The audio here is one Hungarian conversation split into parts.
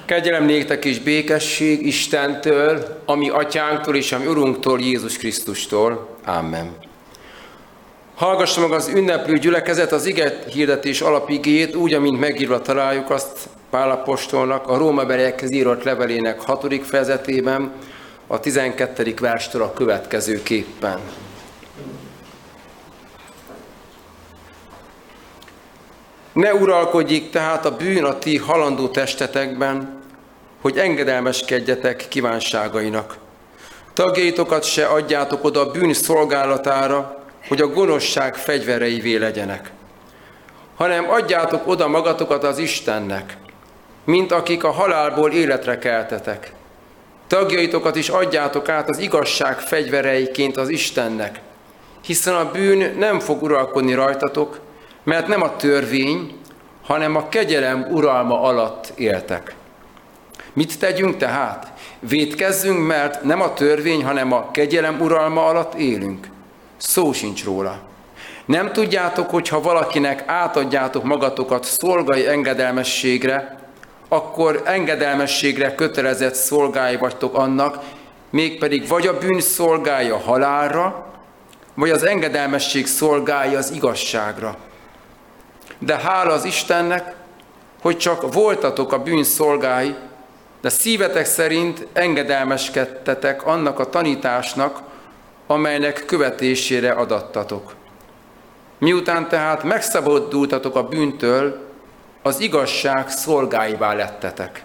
Kegyelem néktek és békesség Istentől, ami atyánktól és ami Urunktól, Jézus Krisztustól. Amen. Hallgassa meg az ünneplő gyülekezet az ige hirdetés alapigéjét, úgy, amint megírva találjuk azt Pál apostolnak a rómaiakhoz írott levelének 6. fejezetében, a 12. verstől a következőképpen. Ne uralkodjék tehát a bűn a ti halandó testetekben, hogy engedelmeskedjetek kívánságainak. Tagjaitokat se adjátok oda a bűn szolgálatára, hogy a gonoszság fegyvereivé legyenek, hanem adjátok oda magatokat az Istennek, mint akik a halálból életre keltetek. Tagjaitokat is adjátok át az igazság fegyvereiként az Istennek, hiszen a bűn nem fog uralkodni rajtatok, mert nem a törvény, hanem a kegyelem uralma alatt éltek. Mit tegyünk tehát? Vétkezzünk, mert nem a törvény, hanem a kegyelem uralma alatt élünk. Szó sincs róla. Nem tudjátok, hogy ha valakinek átadjátok magatokat szolgai engedelmességre, akkor engedelmességre kötelezett szolgái vagytok annak, mégpedig vagy a bűn szolgálja halálra, vagy az engedelmesség szolgálja az igazságra. De hála az Istennek, hogy csak voltatok a bűn szolgái, de szívetek szerint engedelmeskedtetek annak a tanításnak, amelynek követésére adattatok. Miután tehát megszabadultatok a bűntől, az igazság szolgáivá lettetek.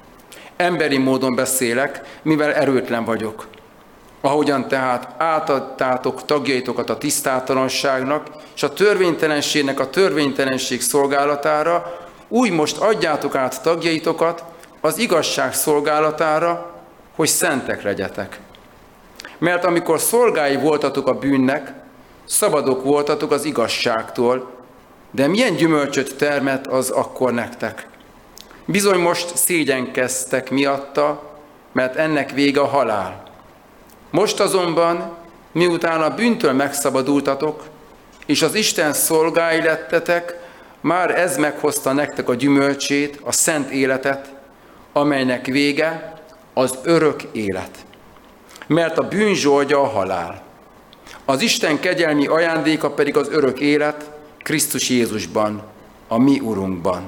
Emberi módon beszélek, mivel erőtlen vagyok. Ahogyan tehát átadtátok tagjaitokat a tisztátalanságnak, és a törvénytelenségnek a törvénytelenség szolgálatára, úgy most adjátok át tagjaitokat az igazság szolgálatára, hogy szentek legyetek. Mert amikor szolgái voltatok a bűnnek, szabadok voltatok az igazságtól, de milyen gyümölcsöt termett az akkor nektek? Bizony most szégyenkeztek miatta, mert ennek vége a halál. Most azonban, miután a bűntől megszabadultatok, és az Isten szolgái lettetek, már ez meghozta nektek a gyümölcsét, a szent életet, amelynek vége az örök élet. Mert a bűn zsoldja a halál. Az Isten kegyelmi ajándéka pedig az örök élet Krisztus Jézusban, a mi Urunkban.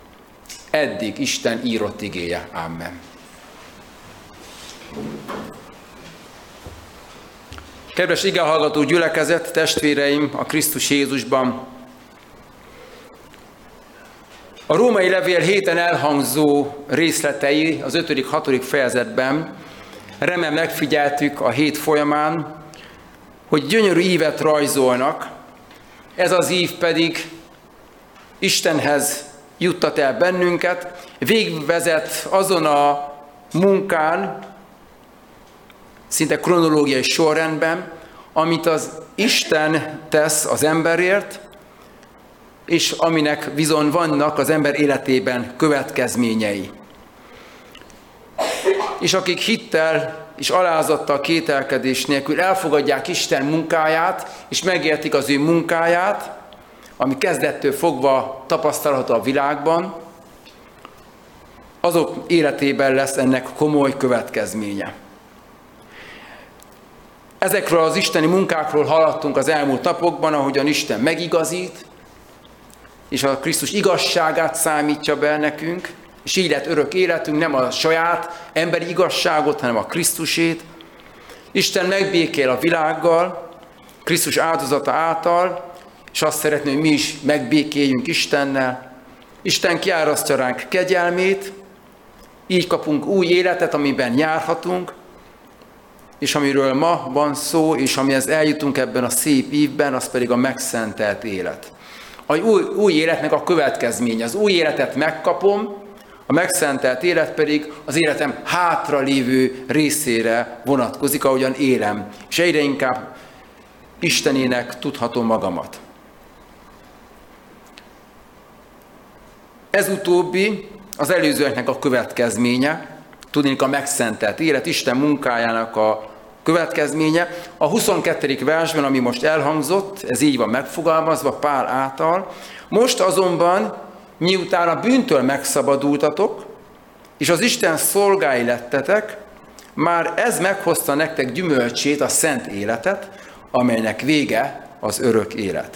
Eddig Isten írott igéje. Amen. Kedves igehallgató gyülekezet, testvéreim a Krisztus Jézusban! A római levél héten elhangzó részletei az 5.-6. fejezetben remélem megfigyeltük a hét folyamán, hogy gyönyörű ívet rajzolnak, ez az ív pedig Istenhez juttat el bennünket, végigvezet azon a munkán, szinte kronológiai sorrendben, amit az Isten tesz az emberért, és aminek bizony vannak az ember életében következményei. És akik hittel és alázattal, kételkedés nélkül elfogadják Isten munkáját, és megértik az ő munkáját, ami kezdettől fogva tapasztalható a világban, azok életében lesz ennek komoly következménye. Ezekről az isteni munkákról hallottunk az elmúlt napokban, ahogyan Isten megigazít, és a Krisztus igazságát számítja be nekünk, és így lett örök életünk, nem a saját emberi igazságot, hanem a Krisztusét. Isten megbékél a világgal, Krisztus áldozata által, és azt szeretné, hogy mi is megbékéljünk Istennel. Isten kiárasztja ránk kegyelmét, így kapunk új életet, amiben járhatunk, és amiről ma van szó, és amihez eljutunk ebben a szép évben, az pedig a megszentelt élet. A új életnek a következménye. Az új életet megkapom, a megszentelt élet pedig az életem hátra lévő részére vonatkozik, ahogyan élem, és egyre inkább Istenének tudhatom magamat. Ez utóbbi az előzőeknek a következménye, tudnék a megszentelt élet, Isten munkájának a következménye. A 22. versben, ami most elhangzott, ez így van megfogalmazva Pál által, most azonban, miután a bűntől megszabadultatok, és az Isten szolgái lettetek, már ez meghozta nektek gyümölcsét, a szent életet, amelynek vége az örök élet.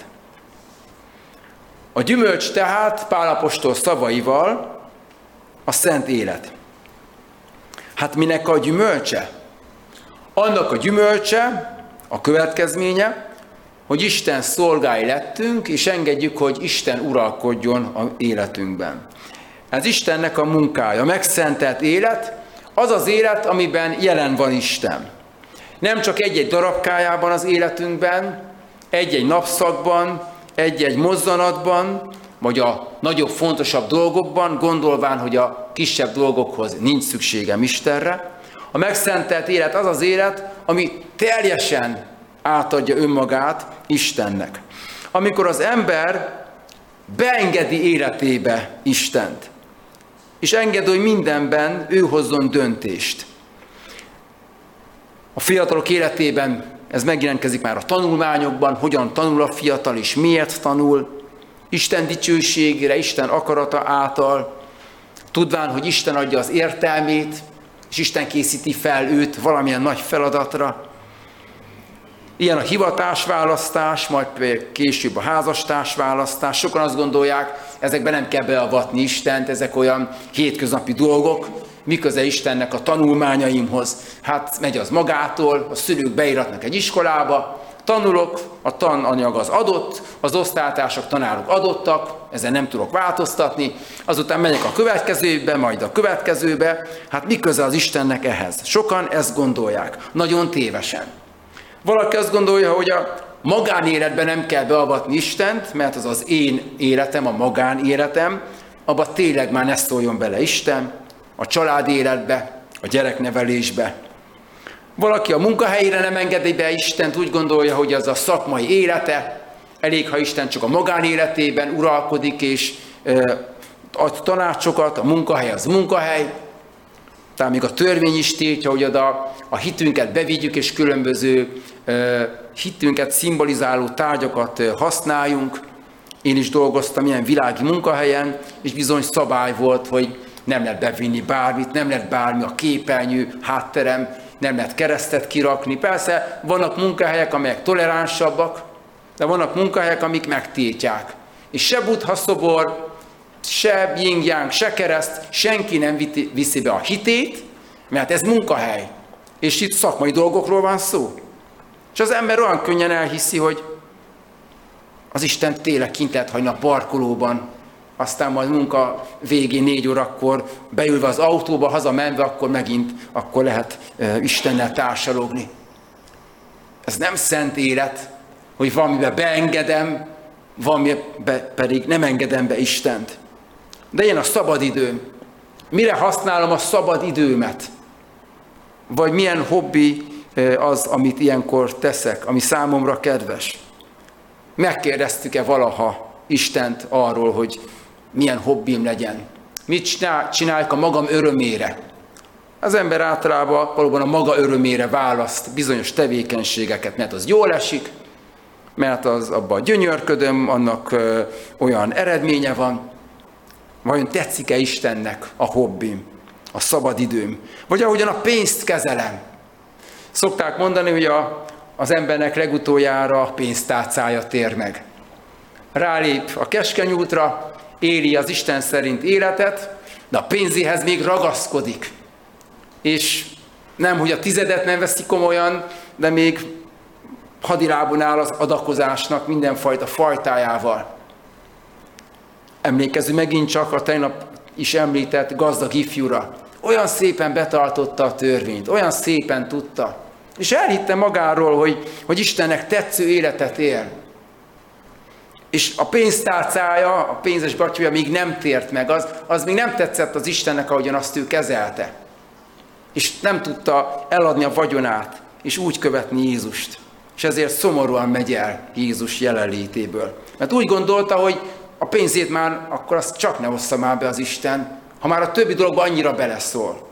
A gyümölcs tehát Pál apostol szavaival a szent élet. Hát minek a gyümölcse? Annak a gyümölcse, a következménye, hogy Isten szolgái lettünk, és engedjük, hogy Isten uralkodjon az életünkben. Ez Istennek a munkája, megszentelt élet, az az élet, amiben jelen van Isten. Nem csak egy-egy darabkájában az életünkben, egy-egy napszakban, egy-egy mozzanatban, vagy a nagyobb, fontosabb dolgokban, gondolván, hogy a kisebb dolgokhoz nincs szükségem Istenre. A megszentelt élet az az élet, ami teljesen átadja önmagát Istennek. Amikor az ember beengedi életébe Istent, és engedi, hogy mindenben ő hozzon döntést. A fiatalok életében ez megjelentkezik már a tanulmányokban, hogyan tanul a fiatal és miért tanul, Isten dicsőségére, Isten akarata által, tudván, hogy Isten adja az értelmét, és Isten készíti fel őt valamilyen nagy feladatra. Ilyen a hivatásválasztás, majd később a házastársválasztás. Sokan azt gondolják, ezekben nem kell beavatni Istent, ezek olyan hétköznapi dolgok. Mi köze Istennek a tanulmányaimhoz? Hát megy az magától, a szülők beiratnak egy iskolába, tanulok, a tananyag az adott, az osztálytársak, tanárok adottak, ezen nem tudok változtatni, azután megyek a következőbe, majd a következőbe. Hát mi köze az Istennek ehhez? Sokan ezt gondolják, nagyon tévesen. Valaki azt gondolja, hogy a magánéletben nem kell beavatni Istent, mert az az én életem, a magánéletem, abba tényleg már ne szóljon bele Isten, a család életbe, a gyereknevelésbe. Valaki a munkahelyére nem engedi be Istent, úgy gondolja, hogy az a szakmai élete, elég, ha Isten csak a magánéletében uralkodik, és ad tanácsokat, a munkahely az munkahely. Tehát még a törvény is tiltja, hogy oda a hitünket bevigyük, és különböző hitünket szimbolizáló tárgyakat használjunk. Én is dolgoztam ilyen világi munkahelyen, és bizony szabály volt, hogy nem lehet bevinni bármit, nem lehet bármi a képernyő, hátterem, nem lehet keresztet kirakni. Persze vannak munkahelyek, amelyek toleránsabbak, de vannak munkahelyek, amik megtiltják. És se Buddha szobor, se yin-yang, se kereszt, senki nem viszi be a hitét, mert ez munkahely. És itt szakmai dolgokról van szó. És az ember olyan könnyen elhiszi, hogy az Isten tényleg kint lehet hagyni a parkolóban, aztán majd munka végén 4 órakor beülve az autóba, hazamenve, akkor megint akkor lehet Istennel társalogni. Ez nem szent élet, hogy valamibe beengedem, valamibe pedig nem engedem be Istent. De ilyen a szabadidőm. Mire használom a szabadidőmet? Vagy milyen hobbi az, amit ilyenkor teszek, ami számomra kedves? Megkérdeztük-e valaha Istent arról, hogy milyen hobbim legyen? Mit csináljuk a magam örömére? Az ember általában valóban a maga örömére választ bizonyos tevékenységeket, mert az jól esik, mert az abban gyönyörködöm, annak olyan eredménye van. Vajon tetszik-e Istennek a hobbim, a szabadidőm? Vagy ahogyan a pénzt kezelem? Szokták mondani, hogy az embernek legutoljára a pénztárcája tér meg. Rálép a keskeny útra, éli az Isten szerint életet, de a pénzéhez még ragaszkodik. És nem, hogy a tizedet nem veszi komolyan, de még hadilábon áll az adakozásnak mindenfajta fajtájával. Emlékezzünk megint csak a tegnap is említett gazdag ifjúra. Olyan szépen betartotta a törvényt, olyan szépen tudta. És elhitte magáról, hogy Istennek tetsző életet él. És a pénztárcája, a pénzes gatyúja még nem tért meg, az még nem tetszett az Istennek, ahogyan azt ő kezelte. És nem tudta eladni a vagyonát, és úgy követni Jézust. És ezért szomorúan megy el Jézus jelenlétéből. Mert úgy gondolta, hogy a pénzét már akkor azt csak ne ossza már be az Isten, ha már a többi dologban annyira beleszól.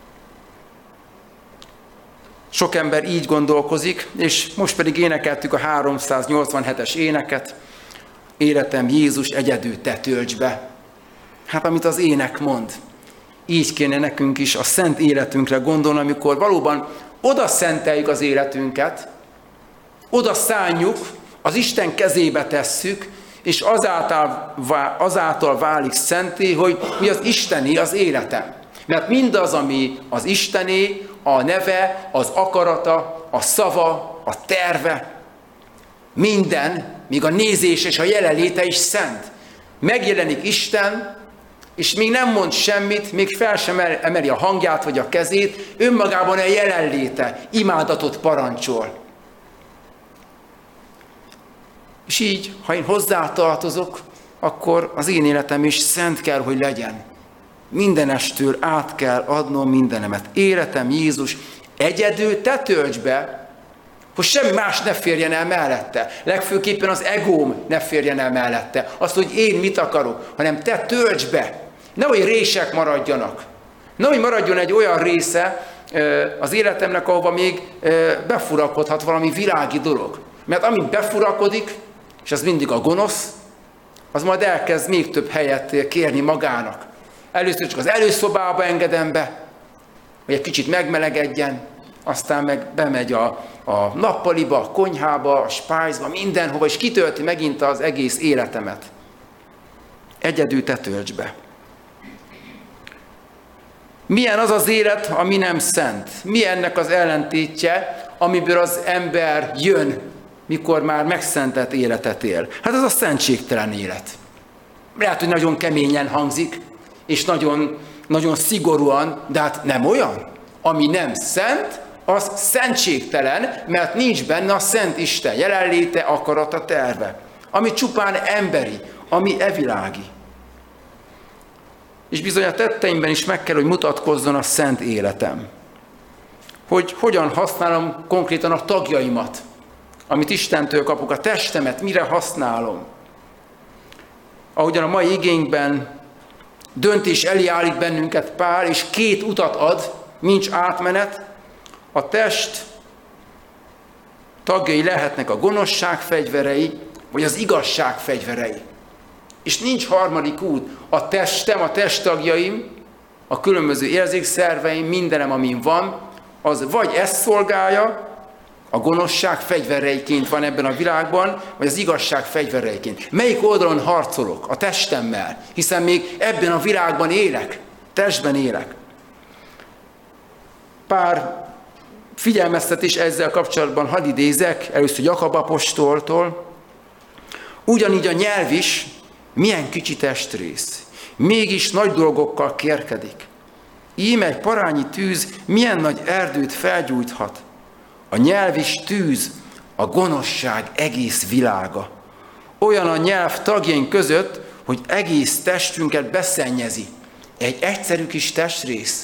Sok ember így gondolkozik, és most pedig énekeltük a 387-es éneket. Életem Jézus, egyedül te töltsd be. Hát amit az ének mond. így kéne nekünk is a szent életünkre gondolni, amikor valóban oda szenteljük az életünket, oda szánjuk, az Isten kezébe tesszük, és azáltal válik szenté, hogy mi az Istené az életem. Mert mindaz, ami az Istené, a neve, az akarata, a szava, a terve, minden, még a nézés és a jelenléte is szent. Megjelenik Isten, és még nem mond semmit, még fel sem emeli a hangját vagy a kezét, önmagában a jelenléte, imádatot parancsol. És így, ha én hozzátartozok, akkor az én életem is szent kell, hogy legyen. Mindenestől át kell adnom mindenemet. Életem, Jézus, egyedül te töltsd be, hogy semmi más ne férjen el mellette. Legfőképpen az egóm ne férjen el mellette. Azt, hogy én mit akarok, hanem te töltsd be. Nehogy rések maradjanak. Nehogy maradjon egy olyan része az életemnek, ahova még befurakodhat valami világi dolog. Mert amint befurakodik, és az mindig a gonosz, az majd elkezd még több helyet kérni magának. Először csak az előszobába engedem be, hogy egy kicsit megmelegedjen, aztán meg bemegy a nappaliba, a konyhába, a spájzba, mindenhova, és kitölti megint az egész életemet. Egyedül te töltsd be. Milyen az az élet, ami nem szent? Mi ennek az ellentétje, amiből az ember jön, mikor már megszentelt életet él? Hát ez a szentségtelen élet. Lehet, hogy nagyon keményen hangzik, és nagyon, nagyon szigorúan, de hát nem olyan. Ami nem szent, az szentségtelen, mert nincs benne a Szent Isten jelenléte, akarata, terve. Ami csupán emberi, ami evilági. És bizony a tetteimben is meg kell, hogy mutatkozzon a szent életem. Hogy hogyan használom konkrétan a tagjaimat, amit Istentől kapok, a testemet, mire használom. Ahogyan a mai igénkben döntés elé állít bennünket Pál, és 2 utat ad, nincs átmenet. A test tagjai lehetnek a gonoszság fegyverei, vagy az igazság fegyverei. És nincs harmadik út. A testem, a testtagjaim, a különböző érzékszerveim, mindenem, amin van, az vagy ezt szolgálja, a gonoszság fegyvereiként van ebben a világban, vagy az igazság fegyvereiként. Melyik oldalon harcolok? A testemmel, hiszen még ebben a világban élek, testben élek. Pár figyelmeztetés ezzel kapcsolatban hadd idézek, először Jakab apostoltól. Ugyanígy a nyelv is milyen kicsi testrész, mégis nagy dolgokkal kérkedik. Íme egy parányi tűz milyen nagy erdőt felgyújthat. A nyelv is tűz, a gonoszság egész világa. Olyan a nyelv tagjaink között, hogy egész testünket beszennyezi. Egy egyszerű kis testrész.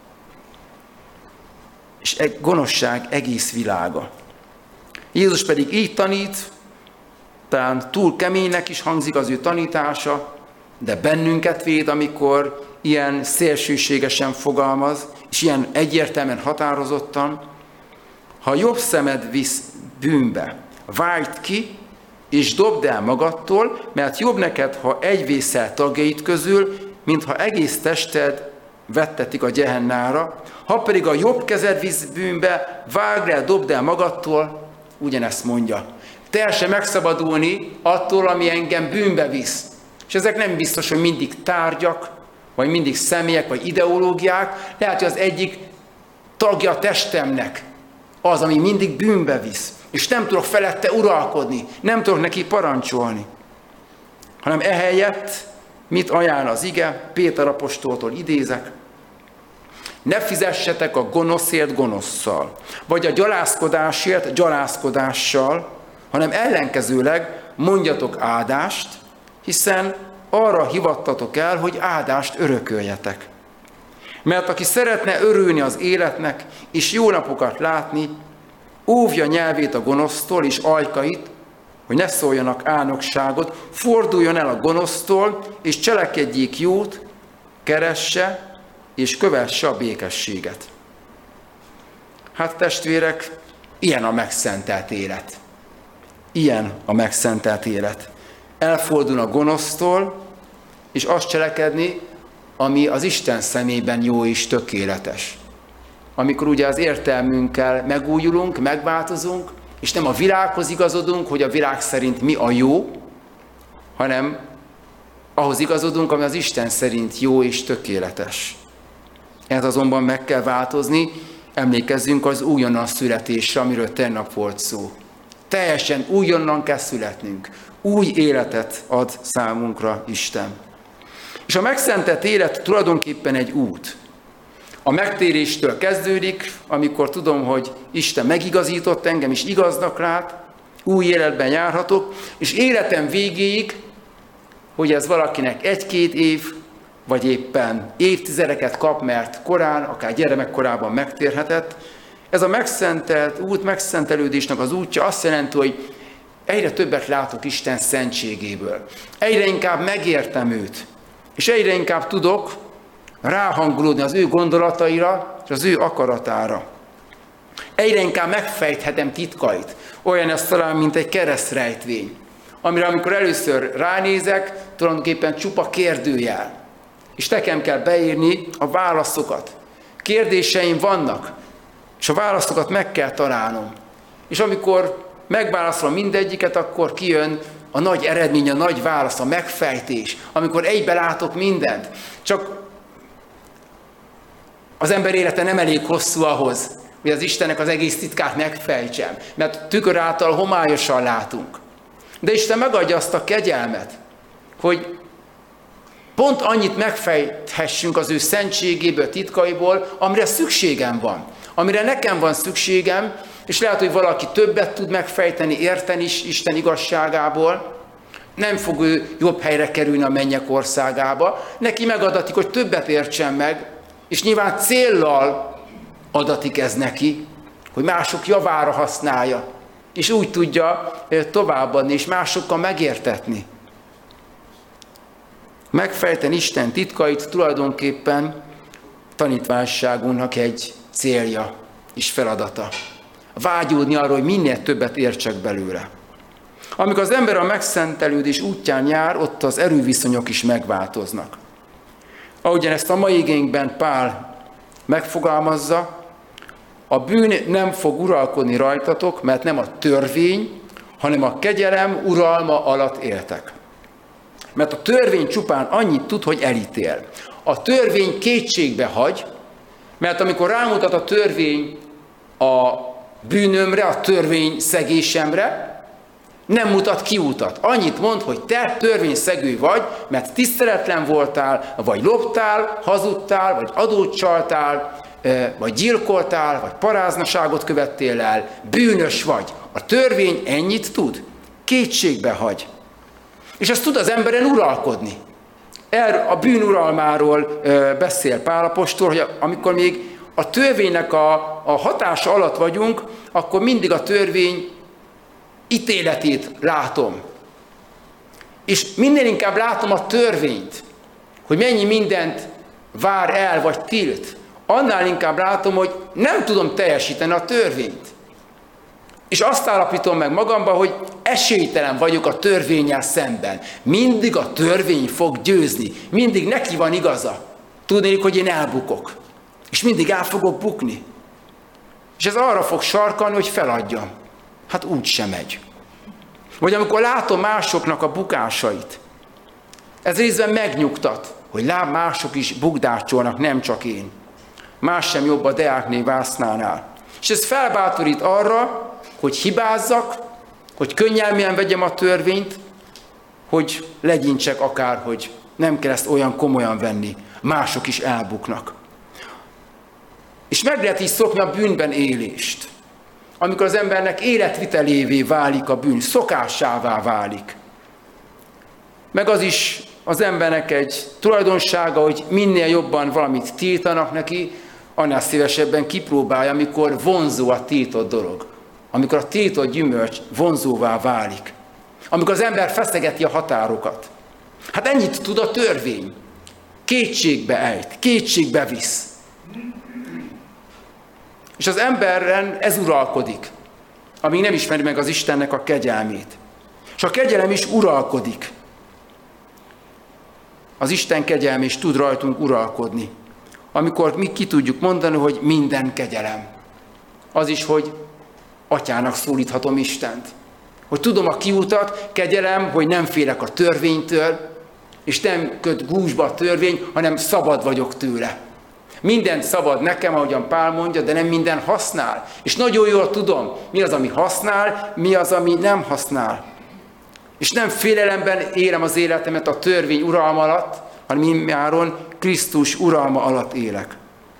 És egy gonoszság egész világa. Jézus pedig így tanít, talán túl keménynek is hangzik az ő tanítása, de bennünket véd, amikor ilyen szélsőségesen fogalmaz, és ilyen egyértelműen határozottan. Ha jobb szemed visz bűnbe, vágd ki, és dobd el magadtól, mert jobb neked, ha egy vészel tagjait közül, mintha egész tested vettetik a Gehennára. Ha pedig a jobb kezed visz bűnbe, vágd el, dobd el magadtól, ugyanezt mondja. Teljesen megszabadulni attól, ami engem bűnbe visz. És ezek nem biztos, hogy mindig tárgyak, vagy mindig személyek, vagy ideológiák. Lehet, hogy az egyik tagja a testemnek az, ami mindig bűnbe visz. És nem tudok felette uralkodni, nem tudok neki parancsolni. Hanem ehelyett mit ajánl az ige? Péter apostoltól idézek. Ne fizessetek a gonoszért gonosszal, vagy a gyalázkodásért gyalázkodással, hanem ellenkezőleg mondjatok áldást, hiszen arra hivattatok el, hogy áldást örököljetek. Mert aki szeretne örülni az életnek, és jó napokat látni, óvja nyelvét a gonosztól és ajkait, hogy ne szóljanak álnokságot, forduljon el a gonosztól, és cselekedjék jót, keresse és kövesse a békességet. Hát testvérek, ilyen a megszentelt élet. Ilyen a megszentelt élet. Elfordul a gonosztól, és azt cselekedni, ami az Isten szemében jó és tökéletes. Amikor ugye az értelmünkkel megújulunk, megváltozunk, és nem a világhoz igazodunk, hogy a világ szerint mi a jó, hanem ahhoz igazodunk, ami az Isten szerint jó és tökéletes. Ez azonban meg kell változni, emlékezzünk az újonnan születésre, amiről tegnap volt szó. Teljesen újonnan kell születnünk. Új életet ad számunkra Isten. És a megszentelt élet tulajdonképpen egy út. A megtéréstől kezdődik, amikor tudom, hogy Isten megigazított engem, és igaznak lát, új életben járhatok, és életem végéig, hogy ez valakinek 1-2 év, vagy éppen évtizedeket kap, mert korán, akár gyermekkorában megtérhetett. Ez a megszentelt út, megszentelődésnek az útja azt jelenti, hogy egyre többet látok Isten szentségéből. Egyre inkább megértem őt, és egyre inkább tudok ráhangolódni az ő gondolataira, és az ő akaratára. Egyre inkább megfejthetem titkait. Olyan ez talán, mint egy keresztrejtvény, amire amikor először ránézek, tulajdonképpen csupa kérdőjel. És nekem kell beírni a válaszokat. Kérdéseim vannak, és a válaszokat meg kell találnom. És amikor megválaszolom mindegyiket, akkor kijön a nagy eredmény, a nagy válasz, a megfejtés, amikor egybe látok mindent. Csak az ember élete nem elég hosszú ahhoz, hogy az Istennek az egész titkát megfejtsem, mert tükör által homályosan látunk. De Isten megadja azt a kegyelmet, hogy pont annyit megfejthessünk az ő szentségéből, titkaiból, amire szükségem van. Amire nekem van szükségem, és lehet, hogy valaki többet tud megfejteni, érteni is Isten igazságából, nem fog ő jobb helyre kerülni a mennyek országába, neki megadatik, hogy többet értsen meg, és nyilván céllal adatik ez neki, hogy mások javára használja, és úgy tudja továbbadni, és másokkal megértetni. Megfejteni Isten titkait tulajdonképpen tanítványságunknak egy célja és feladata. Vágyódni arra, hogy minél többet értsek belőle. Amikor az ember a megszentelődés útján jár, ott az erőviszonyok is megváltoznak. Ahogyan ezt a mai igénkben Pál megfogalmazza, a bűn nem fog uralkodni rajtatok, mert nem a törvény, hanem a kegyelem uralma alatt éltek. Mert a törvény csupán annyit tud, hogy elítél. A törvény kétségbe hagy, mert amikor rámutat a törvény a bűnömre, a törvény szegésemre, nem mutat kiutat. Annyit mond, hogy te törvényszegő vagy, mert tiszteletlen voltál, vagy loptál, hazudtál, vagy adót csaltál, vagy gyilkoltál, vagy paráznaságot követtél el, bűnös vagy. A törvény ennyit tud, kétségbe hagy. És ezt tud az emberen uralkodni. A bűn uralmáról beszél Pál apostol, hogy amikor még a törvénynek a hatása alatt vagyunk, akkor mindig a törvény ítéletét látom. És minél inkább látom a törvényt, hogy mennyi mindent vár el vagy tilt, annál inkább látom, hogy nem tudom teljesíteni a törvényt. És azt állapítom meg magamban, hogy esélytelen vagyok a törvénnyel szemben. Mindig a törvény fog győzni. Mindig neki van igaza. Tudnék, hogy én elbukok. És mindig el fogok bukni. És ez arra fog sarkalni, hogy feladjam. Hát úgy sem megy. Vagy amikor látom másoknak a bukásait, ez részben megnyugtat, hogy mások is bukdácsolnak, nem csak én. Más sem jobb a Deákné Vásznánál. És ez felbátorít arra, hogy hibázzak, hogy könnyelműen vegyem a törvényt, hogy legyintsek akárhogy. Nem kell ezt olyan komolyan venni. Mások is elbuknak. És meg lehet így szokni a bűnben élést. Amikor az embernek életvitelévé válik a bűn, szokásává válik. Meg az is az embernek egy tulajdonsága, hogy minél jobban valamit tiltanak neki, annál szívesebben kipróbálja, amikor vonzó a tiltott dolog. Amikor a tiltott gyümölcs vonzóvá válik. Amikor az ember feszegeti a határokat. Hát ennyit tud a törvény. Kétségbe ejt, kétségbe visz. És az emberen ez uralkodik, amíg nem ismeri meg az Istennek a kegyelmét. És a kegyelem is uralkodik. az Isten kegyelme is tud rajtunk uralkodni. Amikor mi ki tudjuk mondani, hogy minden kegyelem. Az is, hogy atyának szólíthatom Istent. Hogy tudom a kiutat, kegyelem, hogy nem félek a törvénytől, és nem köt gúzsba a törvény, hanem szabad vagyok tőle. Mindent szabad nekem, ahogyan Pál mondja, de nem minden használ. És nagyon jól tudom, mi az, ami használ, mi az, ami nem használ. És nem félelemben élem az életemet a törvény uralma alatt, hanem immáron Krisztus uralma alatt élek.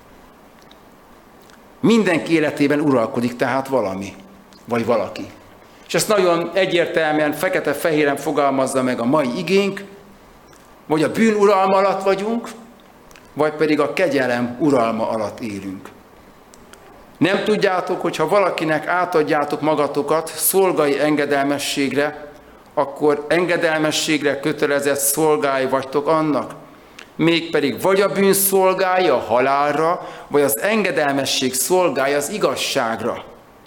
Mindenki életében uralkodik tehát valami, vagy valaki. És ezt nagyon egyértelműen, fekete-fehéren fogalmazza meg a mai igénk, vagy a bűn uralma alatt vagyunk, vagy pedig a kegyelem uralma alatt élünk. Nem tudjátok, hogy ha valakinek átadjátok magatokat szolgai engedelmességre, akkor engedelmességre kötelezett szolgái vagytok annak. Mégpedig vagy a bűn szolgálja a halálra, vagy az engedelmesség szolgálja az igazságra.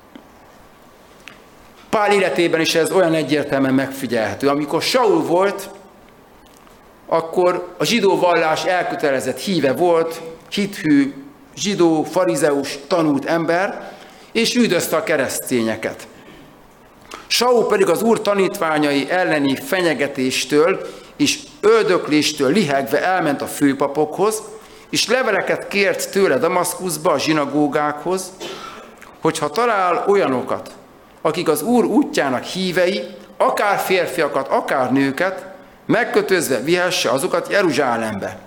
Pál életében is ez olyan egyértelműen megfigyelhető. Amikor Saul volt, akkor a zsidó vallás elkötelezett híve volt, hithű, zsidó, farizeus, tanult ember, és üldözte a keresztényeket. Saul pedig az Úr tanítványai elleni fenyegetéstől és öldökléstől lihegve elment a főpapokhoz, és leveleket kért tőle Damaszkuszba, a zsinagógákhoz, hogyha talál olyanokat, akik az Úr útjának hívei, akár férfiakat, akár nőket, megkötözve vihesse azokat Jeruzsálembe.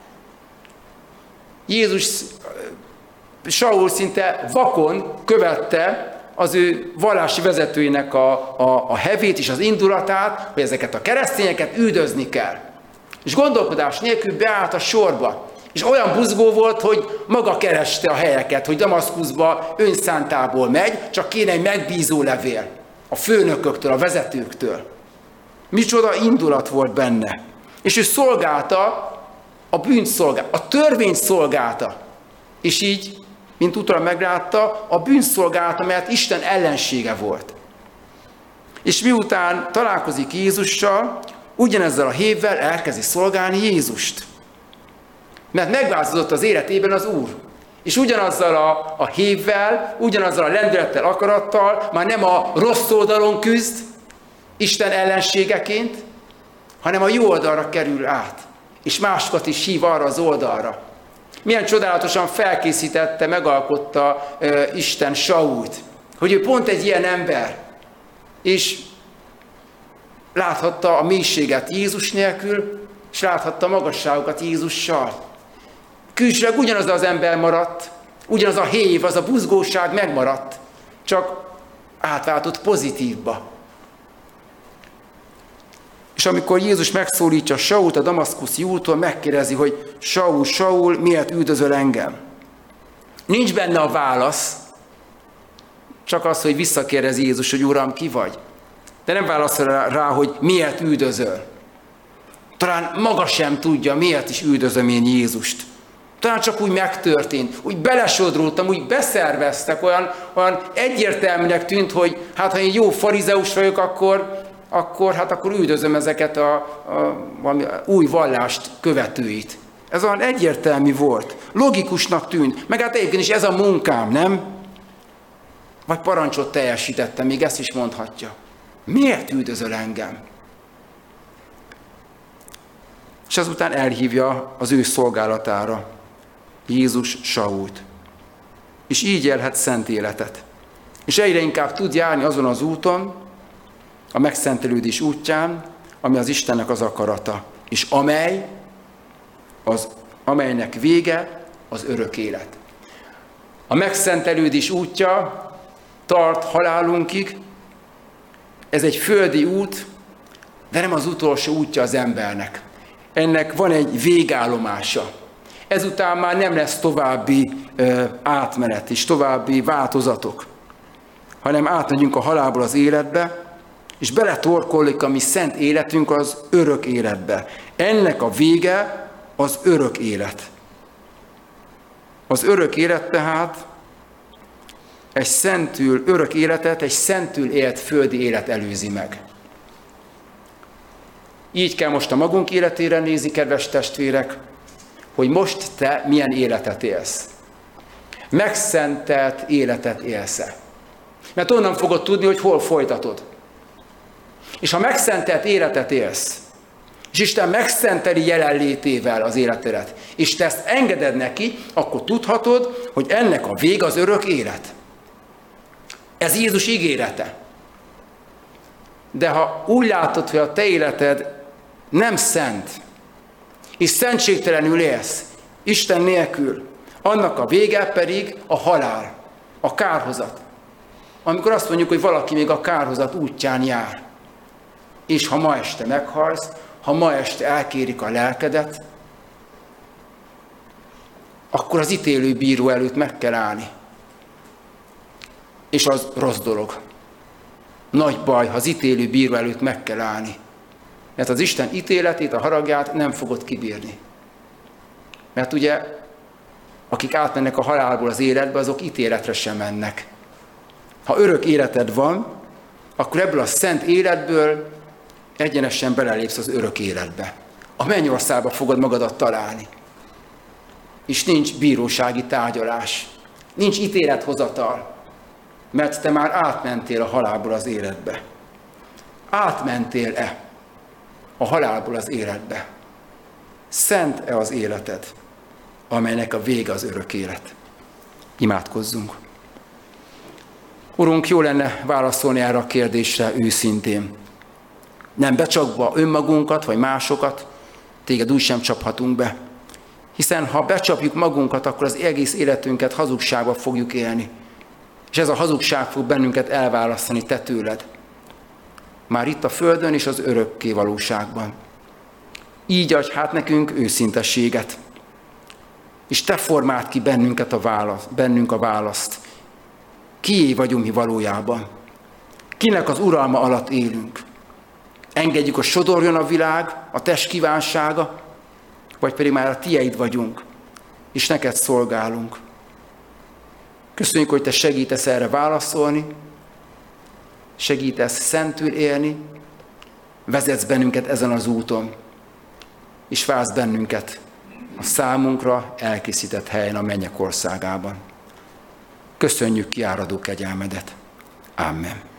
Saul szinte vakon követte az ő vallási vezetőinek a hevét és az indulatát, hogy ezeket a keresztényeket üldözni kell. És gondolkodás nélkül beállt a sorba. És olyan buzgó volt, hogy maga kereste a helyeket, hogy Damaszkuszba önszántából megy, csak kéne egy megbízó levél a főnököktől, a vezetőktől. Micsoda indulat volt benne. És ő szolgálta a bűnt szolgálta, a törvényt szolgálta. És így, mint utána meglátta, a bűnt szolgálta, mert Isten ellensége volt. És miután találkozik Jézussal, ugyanezzel a hévvel elkezdi szolgálni Jézust. Mert megváltozott az életében az Úr. És ugyanazzal a hévvel, ugyanazzal a lendülettel, akarattal már nem a rossz oldalon küzd, Isten ellenségeként, hanem a jó oldalra kerül át. És másokat is hív arra az oldalra. Milyen csodálatosan felkészítette, megalkotta Isten Sault, hogy ő pont egy ilyen ember. És láthatta a mélységet Jézus nélkül, és láthatta a magasságokat Jézussal. Külsőleg ugyanaz az ember maradt, ugyanaz a hév, az a buzgóság megmaradt, csak átváltott pozitívba. És amikor Jézus megszólítja Sault a damaszkuszi úton, megkérdezi, hogy Saul, Saul, miért üldözöl engem? Nincs benne a válasz, csak az, hogy visszakérdezi Jézus, hogy Uram, ki vagy? De nem válaszol rá, hogy miért üldözöl. Talán maga sem tudja, miért is üldözöm én Jézust. Talán csak úgy megtörtént, úgy belesodródtam, úgy beszerveztek, olyan egyértelműnek tűnt, hogy hát ha én jó farizeus vagyok, akkor üldözöm ezeket a új vallást követőit. Ez olyan egyértelmű volt. Logikusnak tűnt. Meg hát egyébként is ez a munkám, nem? Vagy parancsot teljesítettem, még ezt is mondhatja. Miért üldözöl engem? És azután elhívja az ő szolgálatára Jézus Sault. És így élhet szent életet. És egyre inkább tud járni azon az úton, a megszentelődés útján, ami az Istennek az akarata, és amelynek vége az örök élet. A megszentelődés útja tart halálunkig, ez egy földi út, de nem az utolsó útja az embernek. Ennek van egy végállomása. Ezután már nem lesz további átmenet és további változatok, hanem átmegyünk a halálból az életbe, és beletorkollik a mi szent életünk az örök életbe. Ennek a vége az örök élet. Az örök élet tehát örök életet egy szentül élt földi élet előzi meg. Így kell most a magunk életére nézni, kedves testvérek, hogy most te milyen életet élsz. Megszentelt életet élsz-e? Mert onnan fogod tudni, hogy hol folytatod. És ha megszentelt életet élsz, és Isten megszenteli jelenlétével az életedet, és te ezt engeded neki, akkor tudhatod, hogy ennek a vége az örök élet. Ez Jézus ígérete. De ha úgy látod, hogy a te életed nem szent, és szentségtelenül élsz, Isten nélkül, annak a vége pedig a halál, a kárhozat. Amikor azt mondjuk, hogy valaki még a kárhozat útján jár. És ha ma este meghalsz, ha ma este elkérik a lelkedet, akkor az ítélő bíró előtt meg kell állni. És az rossz dolog. Nagy baj, ha az ítélő bíró előtt meg kell állni. Mert az Isten ítéletét, a haragját nem fogod kibírni. Mert ugye, akik átmennek a halálból az életbe, azok ítéletre sem mennek. Ha örök életed van, akkor ebből a szent életből egyenesen belelépsz az örök életbe. A mennyországba fogod magadat találni. És nincs bírósági tárgyalás. Nincs ítélethozatal. Mert te már átmentél a halálból az életbe. Átmentél-e a halálból az életbe? Szent-e az életed, amelynek a vége az örök élet? Imádkozzunk. Urunk, jó lenne válaszolni erre a kérdésre őszintén. Nem becsapva önmagunkat, vagy másokat, téged úgy sem csaphatunk be. Hiszen ha becsapjuk magunkat, akkor az egész életünket hazugságba fogjuk élni. És ez a hazugság fog bennünket elválasztani te tőled. Már itt a földön és az örökké valóságban. Így adj hát nekünk őszintességet. És te formáld ki bennünk a választ. Kié vagyunk mi valójában? Kinek az uralma alatt élünk? Engedjük, hogy sodorjon a világ, a test kívánsága, vagy pedig már a tieid vagyunk, és neked szolgálunk. Köszönjük, hogy te segítesz erre válaszolni, segítesz szentül élni, vezetsz bennünket ezen az úton, és vársz bennünket a számunkra elkészített helyen a mennyek országában. Köszönjük kiáradó kegyelmedet. Amen.